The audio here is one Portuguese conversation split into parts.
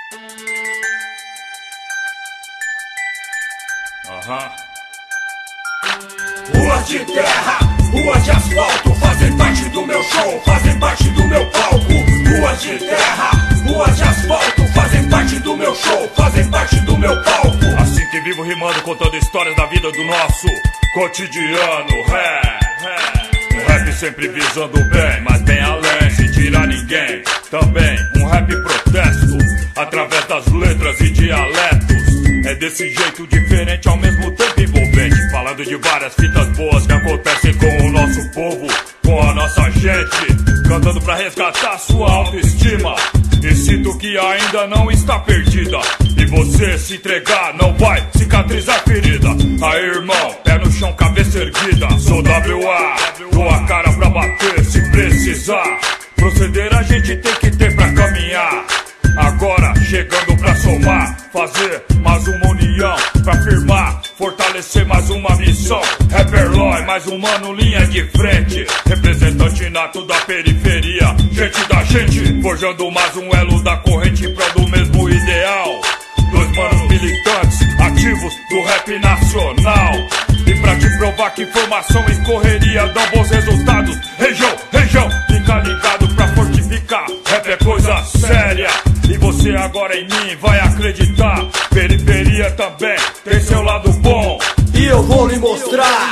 Ruas de terra, ruas de asfalto fazem parte do meu show, fazem parte do meu palco. Ruas de terra, ruas de asfalto fazem parte do meu show, fazem parte do meu palco. Assim que vivo rimando, contando histórias da vida do nosso cotidiano. Um rap sempre visando o bem, mas bem além, sem tirar ninguém. Também um rap protesto, através das letras e dialetos. É desse jeito diferente, ao mesmo tempo envolvente, falando de várias fitas boas que acontecem com o nosso povo, com a nossa gente, cantando pra resgatar sua autoestima. E sinto que ainda não está perdida, e você se entregar não vai cicatrizar a ferida. Aí irmão, pé no chão, cabeça erguida. Sou WA, dou a cara pra bater se precisar. Proceder a gente tem que ter pra caminhar. Agora chegando pra somar, fazer mais uma união pra firmar, fortalecer mais uma missão. Rapperloy, mais um mano, linha de frente, representante nato da periferia, gente da gente, forjando mais um elo da corrente em prol do mesmo ideal. Dois manos militantes, ativos do rap nacional. E pra te provar que formação e correria dão bons resultados, região, fica ligado pra fortificar. Rap é coisa séria, e você agora em mim vai acreditar. Periferia também tem seu lado bom, e eu vou lhe mostrar.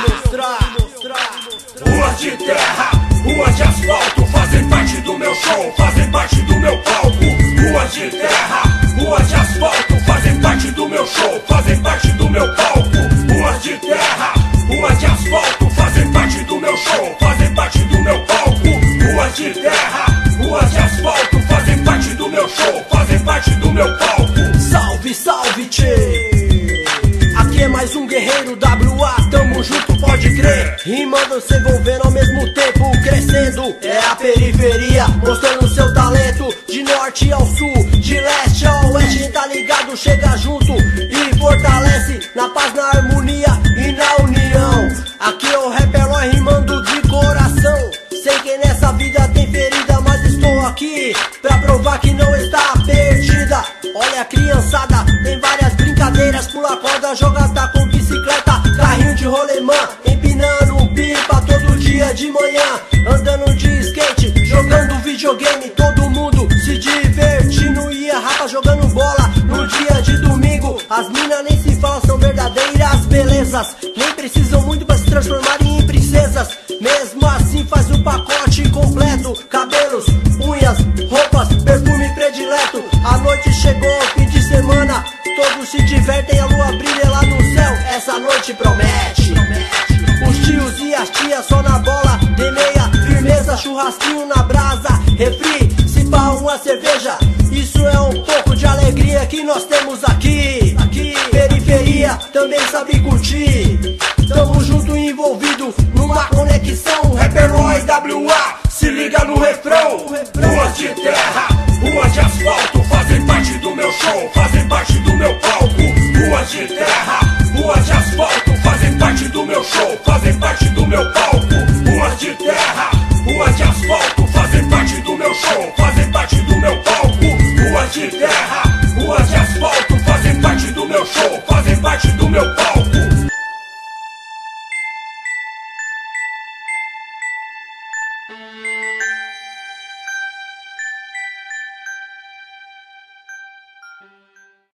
Ruas de terra, ruas de asfalto fazem parte do meu show, fazem parte do meu palco. Ruas de terra, ruas de asfalto fazem parte do meu show, fazem parte do meu palco. Ruas de terra, ruas de asfalto fazem parte do meu show, fazem parte do meu palco. Ruas de terra, ruas de asfalto fazem parte do meu show, fazem parte do meu palco. Salve, salve, tchê! Aqui é mais um guerreiro WA, tamo junto, pode crer. Rimando, se envolvendo ao mesmo tempo, crescendo. É a periferia, mostrando seu talento. De norte ao sul, de leste ao oeste, tá ligado, chega junto e fortalece. Na paz, na harmonia e na união. Aqui é o Rapperloy rimando de coração. Sei que nessa vida tem ferida, mas estou aqui pra provar que não está perdida. Olha a criançada, tem várias brincadeiras, pula corda, joga tá com bicicleta, carrinho de rolemã, empinando pipa todo dia de manhã, andando de skate, jogando videogame, todo mundo se divertindo e a rapa jogando bola no dia de domingo. As minas nem se falam, são verdadeiras belezas, nem precisam muito pra se transformarem em princesas. Mesmo assim faz um pacote completo, cabelos, unhas, roupas, perfume predileto. A noite chegou, fim de semana, todos se divertem, a lua brilha lá no céu, essa noite promete. Os tios e as tias só na bola, de meia firmeza, churrasquinho na brasa, refri, se pá uma cerveja. Isso é um pouco de alegria que nós temos aqui. Periferia também sabe curtir. Tamo junto e envolvido numa conexão. Rapperloy WA, se liga no refrão. Ruas de terra, ruas de asfalto fazem parte do meu show, fazem parte do meu palco. Ruas de terra, ruas de asfalto fazem parte do meu show, fazem parte do meu palco. Ruas de terra, ruas de asfalto fazem parte do meu show, fazem parte do meu palco. Ruas de terra, ruas de asfalto fazem parte do meu show, fazem parte do meu palco.